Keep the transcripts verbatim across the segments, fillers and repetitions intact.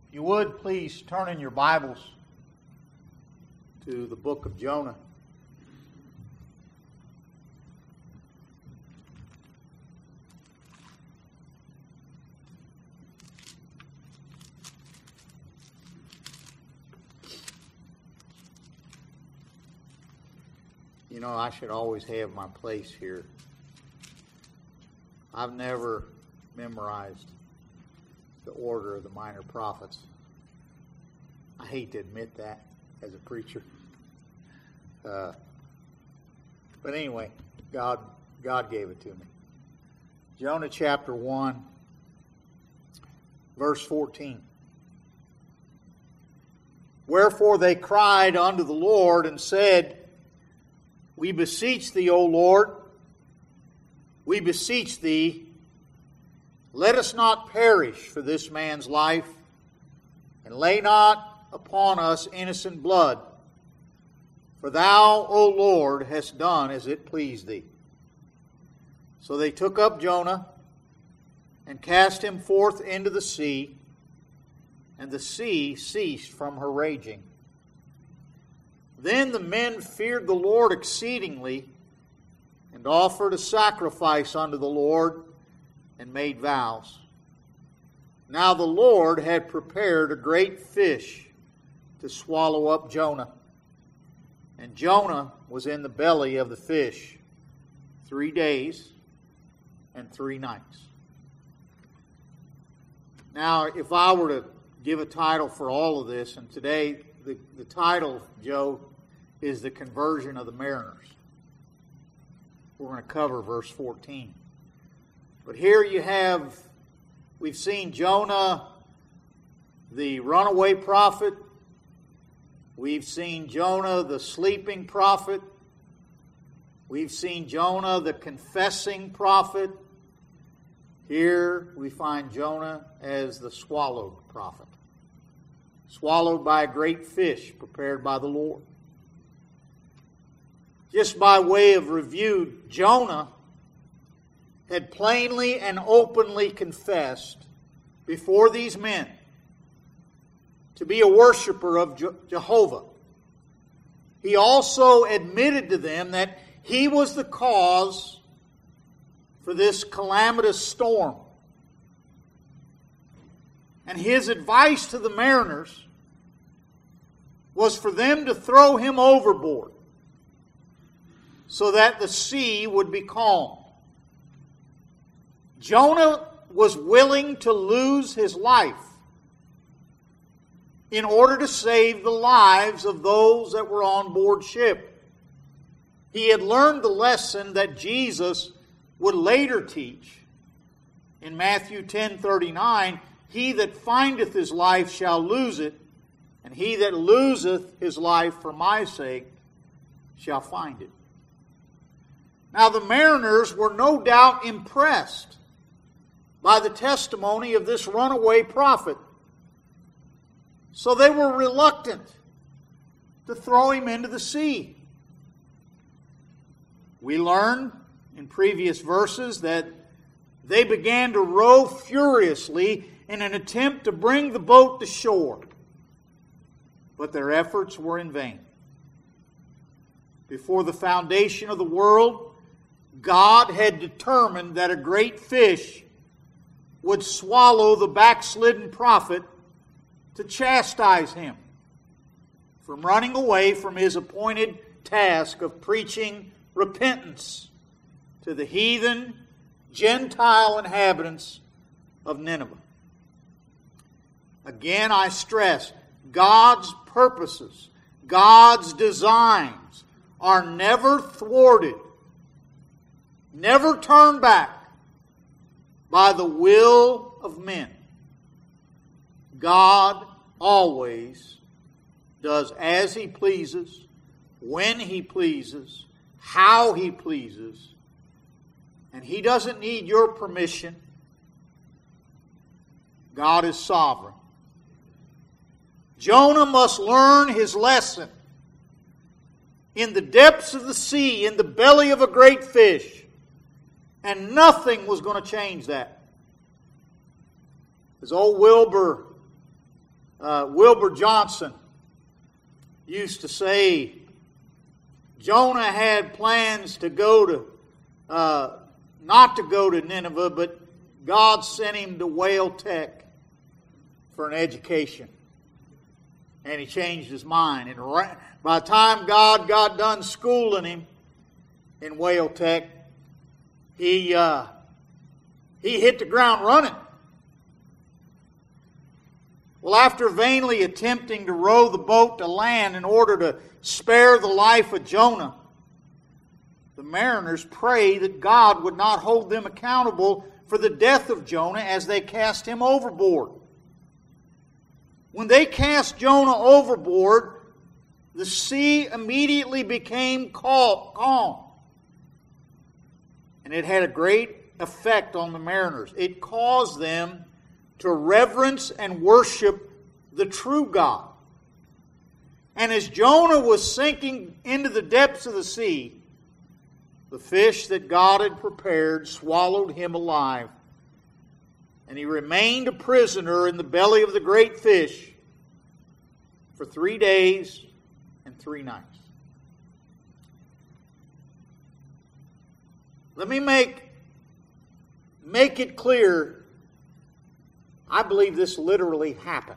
If you would, please turn in your Bibles to the book of Jonah. You know, I should always have my place here. I've never memorized the order of the minor prophets. I hate to admit that as a preacher. Uh, but anyway, God, God gave it to me. Jonah chapter one, verse fourteen. Wherefore they cried unto the Lord and said, We beseech thee, O Lord, we beseech thee, let us not perish for this man's life, and lay not upon us innocent blood. For thou, O Lord, hast done as it pleased thee. So they took up Jonah, and cast him forth into the sea, and the sea ceased from her raging. Then the men feared the Lord exceedingly, and offered a sacrifice unto the Lord, and made vows. Now the Lord had prepared a great fish to swallow up Jonah. And Jonah was in the belly of the fish three days and three nights. Now, if I were to give a title for all of this, and today the, the title, Joe, is The Conversion of the Mariners. We're going to cover verse fourteen. But here you have, we've seen Jonah, the runaway prophet. We've seen Jonah, the sleeping prophet. We've seen Jonah, the confessing prophet. Here we find Jonah as the swallowed prophet. Swallowed by a great fish prepared by the Lord. Just by way of review, Jonah had plainly and openly confessed before these men to be a worshiper of Je- Jehovah. He also admitted to them that he was the cause for this calamitous storm. And his advice to the mariners was for them to throw him overboard so that the sea would be calm. Jonah was willing to lose his life in order to save the lives of those that were on board ship. He had learned the lesson that Jesus would later teach in Matthew ten thirty-nine, He that findeth his life shall lose it, and he that loseth his life for my sake shall find it. Now the mariners were no doubt impressed by the testimony of this runaway prophet. So they were reluctant to throw him into the sea. We learn in previous verses that they began to row furiously in an attempt to bring the boat to shore. But their efforts were in vain. Before the foundation of the world, God had determined that a great fish would swallow the backslidden prophet to chastise him from running away from his appointed task of preaching repentance to the heathen, Gentile inhabitants of Nineveh. Again, I stress, God's purposes, God's designs are never thwarted, never turned back by the will of men. God always does as He pleases, when He pleases, how He pleases, and He doesn't need your permission. God is sovereign. Jonah must learn his lesson. In the depths of the sea, in the belly of a great fish, and nothing was going to change that. As old Wilbur Uh, Wilbur Johnson used to say Jonah had plans to go to, uh, not to go to Nineveh, but God sent him to Whale Tech for an education. And he changed his mind. And by the time God got done schooling him in Whale Tech, he, uh, he hit the ground running. Well, after vainly attempting to row the boat to land in order to spare the life of Jonah, the mariners prayed that God would not hold them accountable for the death of Jonah as they cast him overboard. When they cast Jonah overboard, the sea immediately became calm. And it had a great effect on the mariners. It caused them to reverence and worship the true God. And as Jonah was sinking into the depths of the sea, the fish that God had prepared swallowed him alive. And he remained a prisoner in the belly of the great fish for three days and three nights. Let me make, make it clear, I believe this literally happened.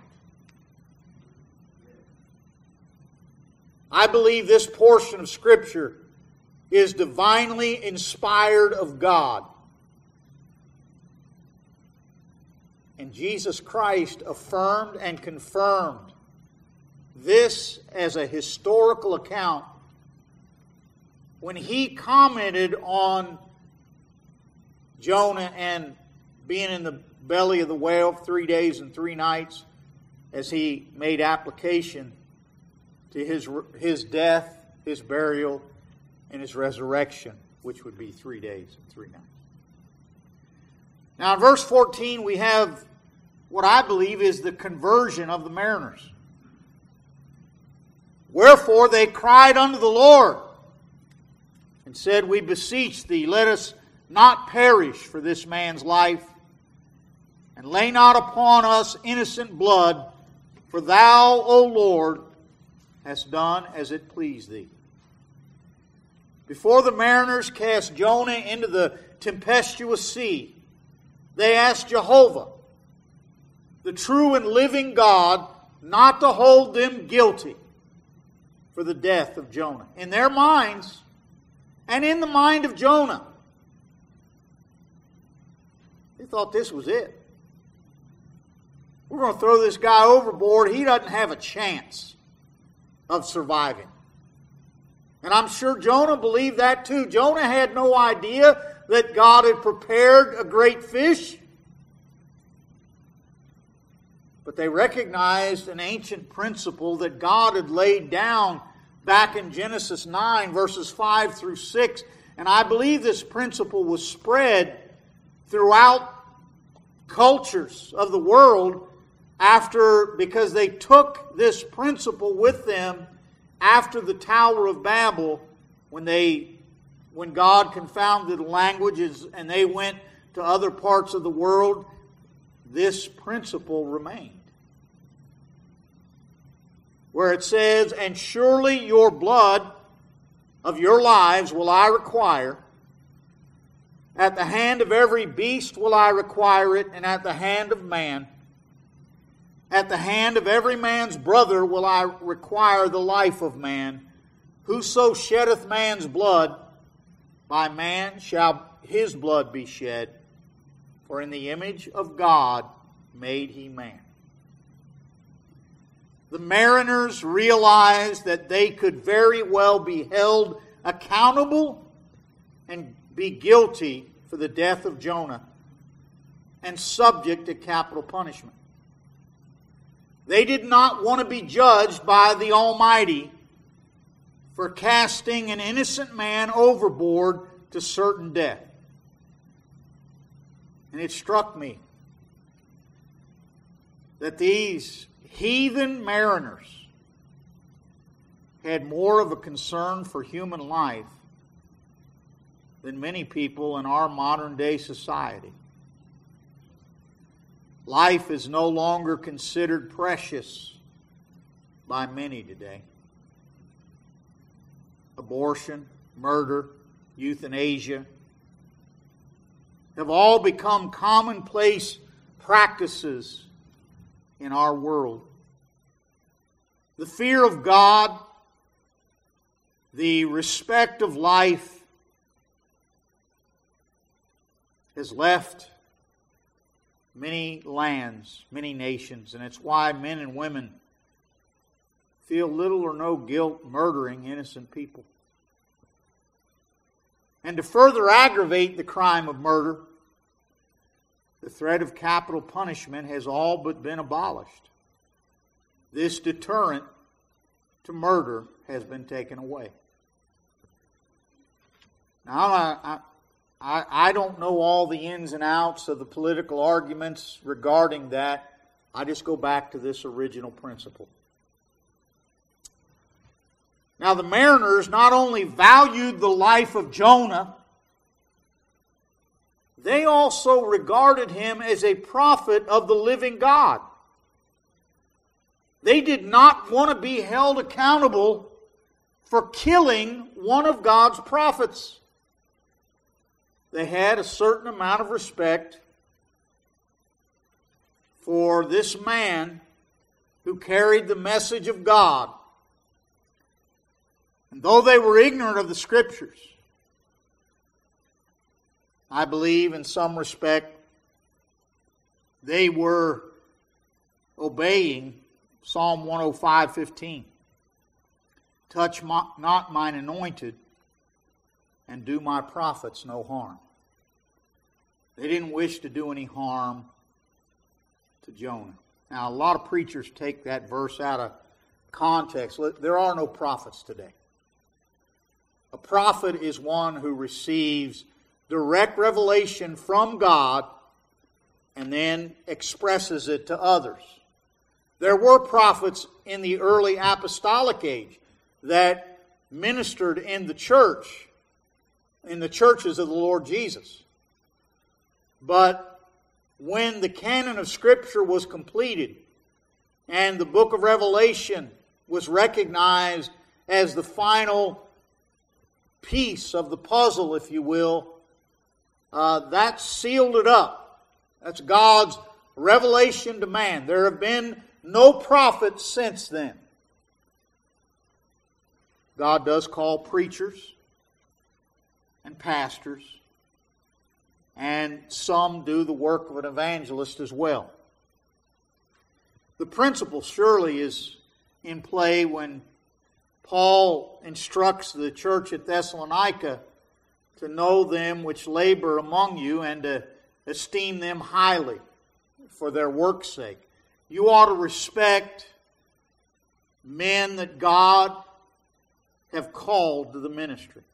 I believe this portion of Scripture is divinely inspired of God. And Jesus Christ affirmed and confirmed this as a historical account when He commented on Jonah and being in the belly of the whale for three days and three nights, as He made application to his, his death, His burial, and His resurrection, which would be three days and three nights. Now in verse fourteen we have what I believe is the conversion of the mariners. Wherefore they cried unto the Lord and said, We beseech Thee, let us not perish for this man's life, and lay not upon us innocent blood, for Thou, O Lord, hast done as it pleased Thee. Before the mariners cast Jonah into the tempestuous sea, they asked Jehovah, the true and living God, not to hold them guilty for the death of Jonah. In their minds, and in the mind of Jonah, they thought this was it. We're going to throw this guy overboard. He doesn't have a chance of surviving. And I'm sure Jonah believed that too. Jonah had no idea that God had prepared a great fish. But they recognized an ancient principle that God had laid down back in Genesis nine, verses five through six. And I believe this principle was spread throughout cultures of the world after, because they took this principle with them after the Tower of Babel, when they, when God confounded the languages and they went to other parts of the world. This principle remained. Where it says, And surely your blood of your lives will I require. At the hand of every beast will I require it, and at the hand of man. At the hand of every man's brother will I require the life of man. Whoso sheddeth man's blood, by man shall his blood be shed. For in the image of God made he man. The mariners realized that they could very well be held accountable and be guilty for the death of Jonah and subject to capital punishment. They did not want to be judged by the Almighty for casting an innocent man overboard to certain death. And it struck me that these heathen mariners had more of a concern for human life than many people in our modern day society. Life is no longer considered precious by many today. Abortion, murder, euthanasia have all become commonplace practices in our world. The fear of God, the respect of life has left many lands, many nations, and it's why men and women feel little or no guilt murdering innocent people. And to further aggravate the crime of murder, the threat of capital punishment has all but been abolished. This deterrent to murder has been taken away. Now, I, I, I don't know all the ins and outs of the political arguments regarding that. I just go back to this original principle. Now, the mariners not only valued the life of Jonah, they also regarded him as a prophet of the living God. They did not want to be held accountable for killing one of God's prophets. They had a certain amount of respect for this man who carried the message of God. And though they were ignorant of the Scriptures, I believe in some respect they were obeying Psalm one oh five fifteen. Touch my, not mine anointed, and do my prophets no harm. They didn't wish to do any harm to Jonah. Now, a lot of preachers take that verse out of context. There are no prophets today. A prophet is one who receives direct revelation from God and then expresses it to others. There were prophets in the early apostolic age that ministered in the church, in the churches of the Lord Jesus. But when the canon of Scripture was completed and the book of Revelation was recognized as the final piece of the puzzle, if you will, uh, that sealed it up. That's God's revelation to man. There have been no prophets since then. God does call preachers and pastors, and some do the work of an evangelist as well. The principle surely is in play when Paul instructs the church at Thessalonica to know them which labor among you and to esteem them highly for their work's sake. You ought to respect men that God have called to the ministry.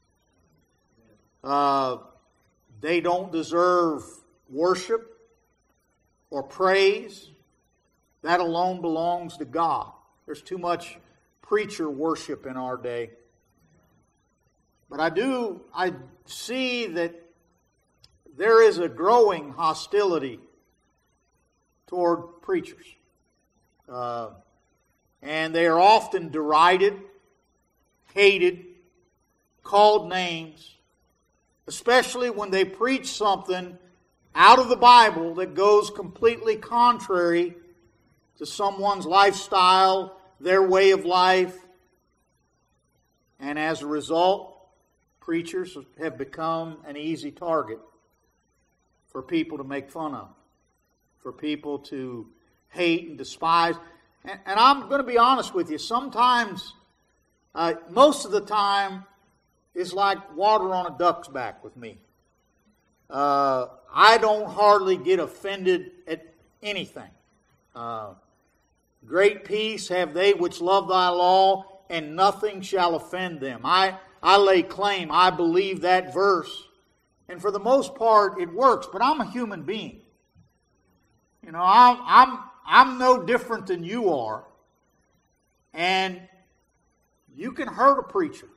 Uh, they don't deserve worship or praise. That alone belongs to God. There's too much preacher worship in our day. But I do, I see that there is a growing hostility toward preachers. Uh, and they are often derided, hated, called names, especially when they preach something out of the Bible that goes completely contrary to someone's lifestyle, their way of life. And as a result, preachers have become an easy target for people to make fun of, for people to hate and despise. And, and I'm going to be honest with you, sometimes, uh, most of the time, it's like water on a duck's back with me. Uh, I don't hardly get offended at anything. Uh, Great peace have they which love thy law, and nothing shall offend them. I, I lay claim, I believe that verse. And for the most part, it works. But I'm a human being. You know, I'm, I'm, I'm no different than you are. And you can hurt a preacher.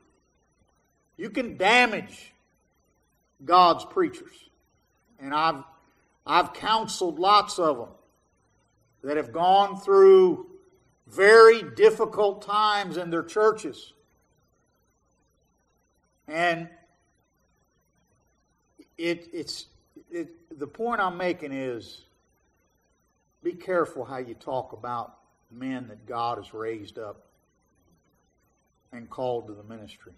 You can damage God's preachers. And I've, I've counseled lots of them that have gone through very difficult times in their churches. And it, it's it, the point I'm making is, be careful how you talk about men that God has raised up and called to the ministry.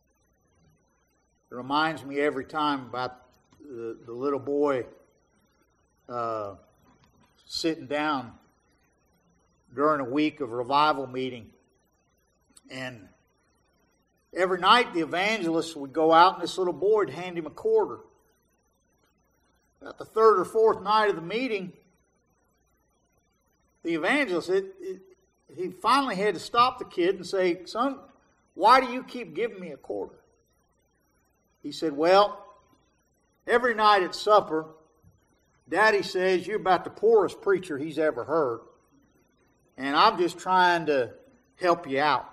It reminds me every time about the, the little boy uh, sitting down during a week of revival meeting. And every night the evangelist would go out and this little boy would hand him a quarter. About the third or fourth night of the meeting, the evangelist, it, it, he finally had to stop the kid and say, "Son, why do you keep giving me a quarter?" He said, "Well, every night at supper, Daddy says you're about the poorest preacher he's ever heard. And I'm just trying to help you out."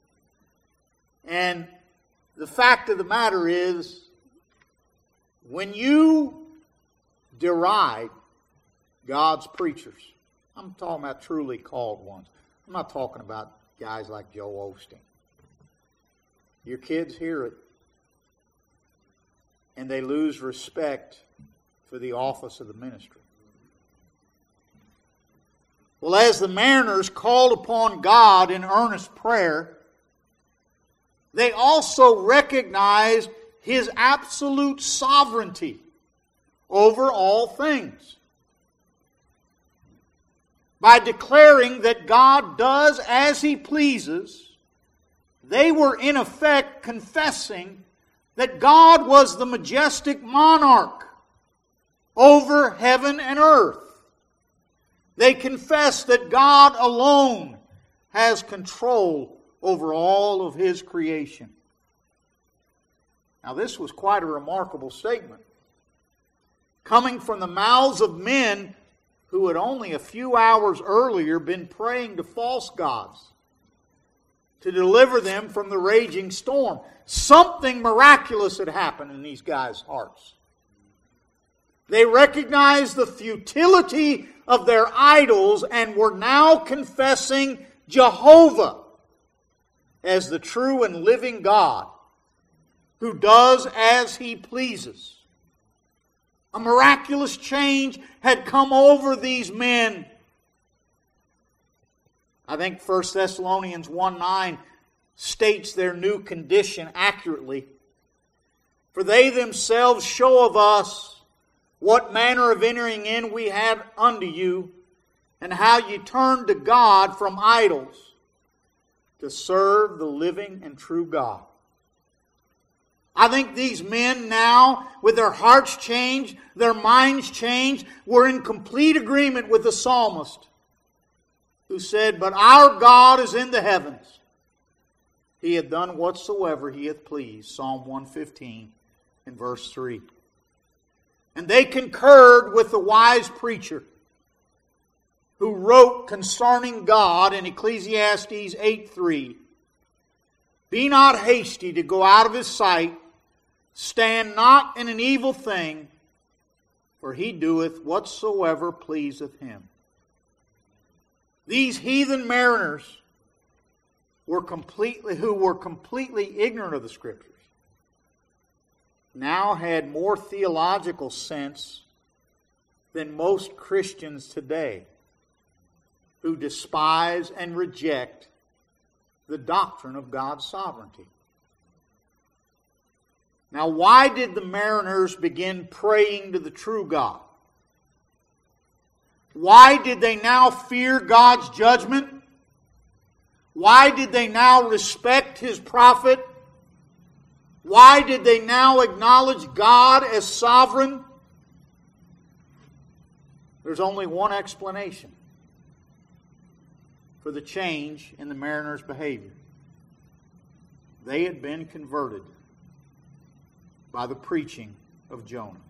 And the fact of the matter is, when you deride God's preachers, I'm talking about truly called ones. I'm not talking about guys like Joel Osteen. Your kids hear it, and they lose respect for the office of the ministry. Well, as the mariners called upon God in earnest prayer, they also recognized His absolute sovereignty over all things. By declaring that God does as He pleases, they were in effect confessing that God was the majestic monarch over heaven and earth. They confessed that God alone has control over all of His creation. Now, this was quite a remarkable statement, coming from the mouths of men who had only a few hours earlier been praying to false gods to deliver them from the raging storm. Something miraculous had happened in these guys' hearts. They recognized the futility of their idols and were now confessing Jehovah as the true and living God who does as He pleases. A miraculous change had come over these men. I think First Thessalonians one nine states their new condition accurately. "For they themselves show of us what manner of entering in we had unto you, and how you turned to God from idols to serve the living and true God." I think these men now, with their hearts changed, their minds changed, were in complete agreement with the psalmist who said, "But our God is in the heavens. He hath done whatsoever He hath pleased." Psalm one fifteen and verse three. And they concurred with the wise preacher who wrote concerning God in Ecclesiastes eight three, "Be not hasty to go out of His sight, stand not in an evil thing, for He doeth whatsoever pleaseth Him." These heathen mariners were completely, who were completely ignorant of the Scriptures, now had more theological sense than most Christians today, who despise and reject the doctrine of God's sovereignty. Now, why did the mariners begin praying to the true God? Why did they now fear God's judgment? Why did they now respect His prophet? Why did they now acknowledge God as sovereign? There's only one explanation for the change in the mariners' behavior. They had been converted by the preaching of Jonah.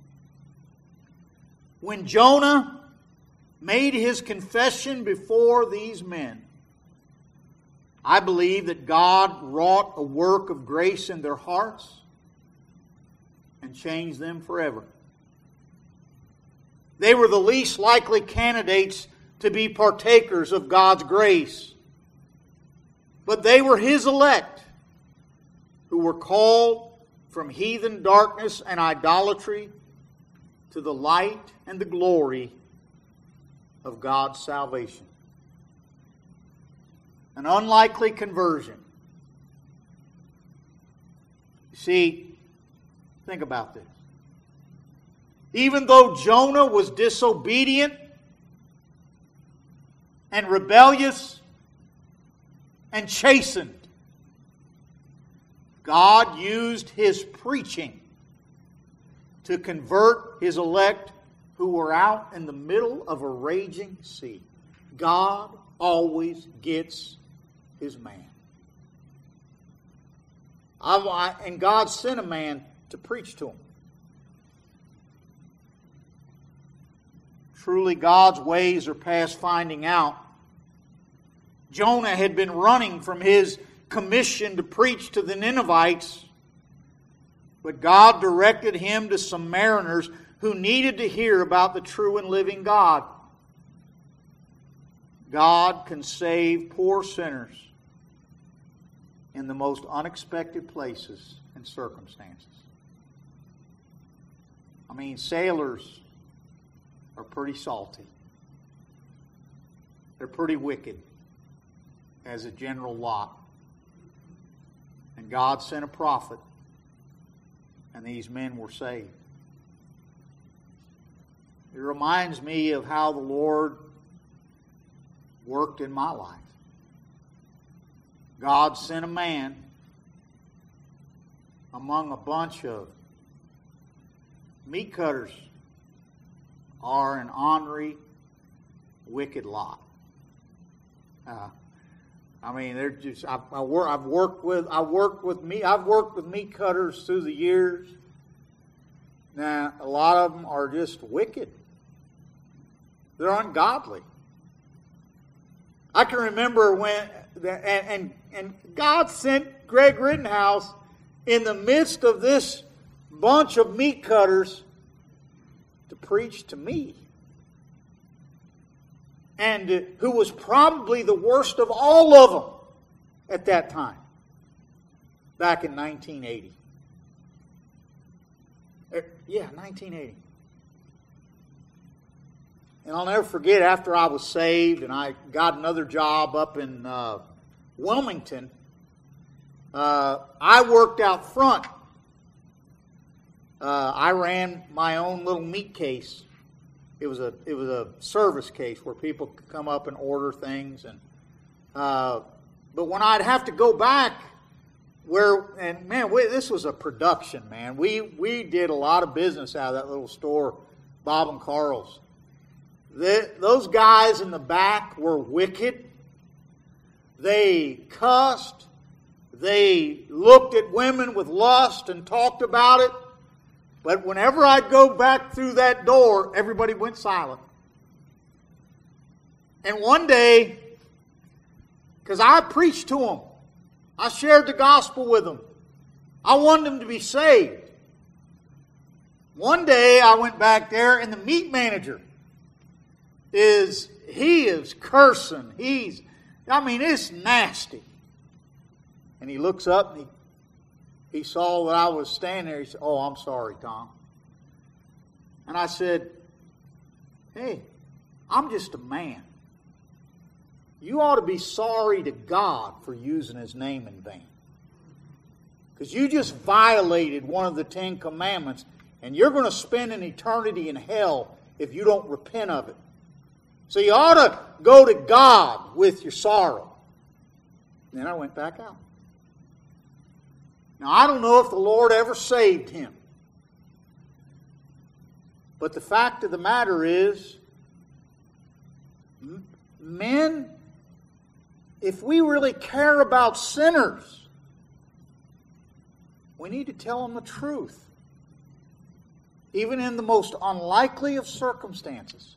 When Jonah made his confession before these men, I believe that God wrought a work of grace in their hearts and changed them forever. They were the least likely candidates to be partakers of God's grace. But they were His elect, who were called from heathen darkness and idolatry to the light and the glory of God's salvation. An unlikely conversion. You see, think about this. Even though Jonah was disobedient and rebellious and chastened, God used His preaching to convert His elect who were out in the middle of a raging sea. God always gets His man. I, and God sent a man to preach to him. Truly, God's ways are past finding out. Jonah had been running from his commission to preach to the Ninevites, but God directed him to some mariners who needed to hear about the true and living God. God can save poor sinners in the most unexpected places and circumstances. I mean, sailors are pretty salty. They're pretty wicked as a general lot. And God sent a prophet, and these men were saved. It reminds me of how the Lord worked in my life. God sent a man among a bunch of meat cutters, are an ornery, wicked lot. Uh, I mean, they're just. I, I work. I've worked with. I worked with me. I've worked with meat cutters through the years. Now, a lot of them are just wicked. They're ungodly. I can remember when, and and, and God sent Greg Rittenhouse in the midst of this bunch of meat cutters to preach to me. And uh, who was probably the worst of all of them at that time, back in nineteen eighty. Er, yeah, nineteen eighty. And I'll never forget, after I was saved and I got another job up in uh, Wilmington, uh, I worked out front. Uh, I ran my own little meat case. It was a it was a service case where people could come up and order things, and uh, but when I'd have to go back, where and man, we, this was a production, man. We we did a lot of business out of that little store, Bob and Carl's. The, those guys in the back were wicked. They cussed. They looked at women with lust and talked about it. But whenever I'd go back through that door, everybody went silent. And one day, because I preached to them, I shared the gospel with them. I wanted them to be saved. One day I went back there, and the meat manager is, he is cursing. He's, I mean, it's nasty. And he looks up and he He saw that I was standing there. He said, "Oh, I'm sorry, Tom." And I said, "Hey, I'm just a man. You ought to be sorry to God for using His name in vain. Because you just violated one of the Ten Commandments, and you're going to spend an eternity in hell if you don't repent of it. So you ought to go to God with your sorrow." And then I went back out. Now, I don't know if the Lord ever saved him. But the fact of the matter is, men, if we really care about sinners, we need to tell them the truth, even in the most unlikely of circumstances.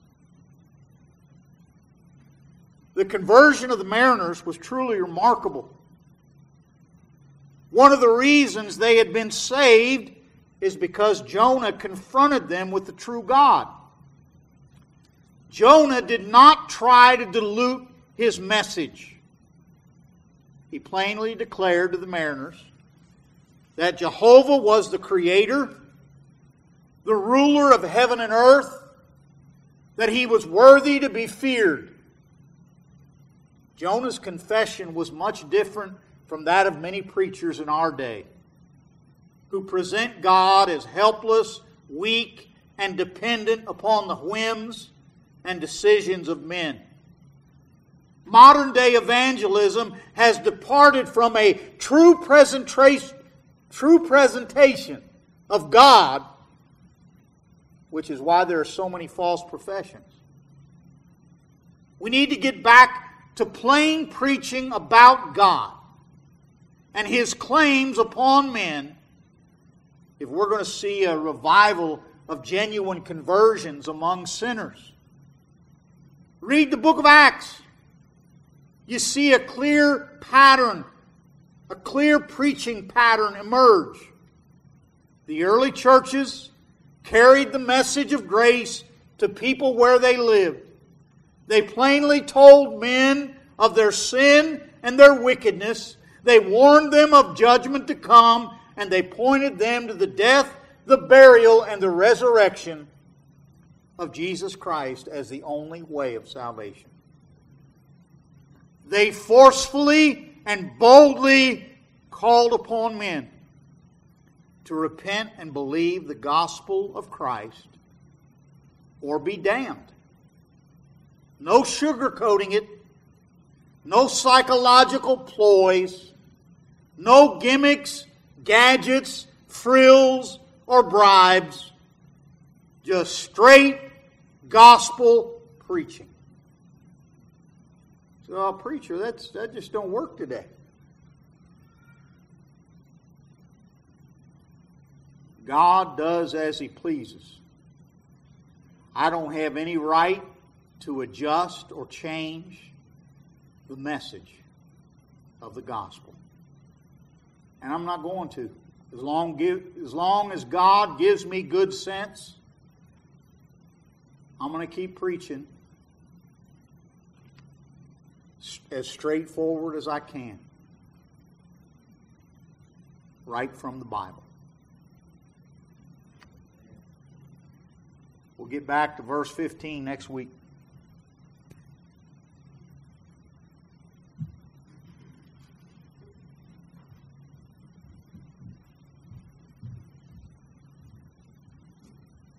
The conversion of the mariners was truly remarkable. One of the reasons they had been saved is because Jonah confronted them with the true God. Jonah did not try to dilute his message. He plainly declared to the mariners that Jehovah was the Creator, the ruler of heaven and earth, that He was worthy to be feared. Jonah's confession was much different from that of many preachers in our day, who present God as helpless, weak, and dependent upon the whims and decisions of men. Modern day evangelism has departed from a true presentation, true presentation of God, which is why there are so many false professions. We need to get back to plain preaching about God and His claims upon men if we're going to see a revival of genuine conversions among sinners. Read the book of Acts. You see a clear pattern, a clear preaching pattern emerge. The early churches carried the message of grace to people where they lived. They plainly told men of their sin and their wickedness. They warned them of judgment to come, and they pointed them to the death, the burial, and the resurrection of Jesus Christ as the only way of salvation. They forcefully and boldly called upon men to repent and believe the gospel of Christ or be damned. No sugarcoating it, no psychological ploys, no gimmicks, gadgets, frills, or bribes. Just straight gospel preaching. So, oh, preacher, that's, that just don't work today. God does as He pleases. I don't have any right to adjust or change the message of the gospel. And I'm not going to. As long, give, as long as God gives me good sense, I'm going to keep preaching as straightforward as I can, right from the Bible. We'll get back to verse fifteen next week.